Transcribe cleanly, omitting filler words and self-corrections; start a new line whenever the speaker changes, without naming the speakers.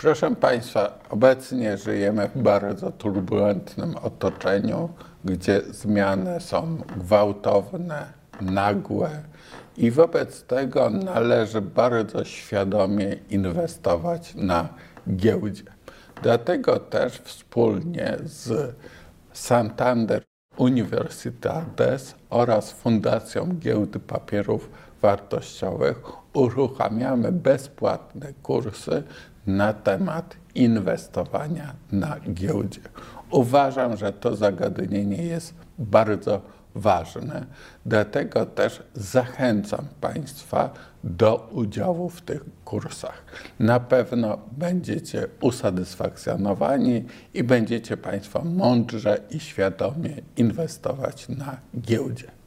Proszę Państwa, obecnie żyjemy w bardzo turbulentnym otoczeniu, gdzie zmiany są gwałtowne, nagłe i wobec tego należy bardzo świadomie inwestować na giełdzie. Dlatego też wspólnie z Santander Universidades oraz Fundacją Giełdy Papierów Wartościowych uruchamiamy bezpłatne kursy na temat inwestowania na giełdzie. Uważam, że to zagadnienie jest bardzo ważne, dlatego też zachęcam Państwa do udziału w tych kursach. Na pewno będziecie usatysfakcjonowani i będziecie Państwo mądrze i świadomie inwestować na giełdzie.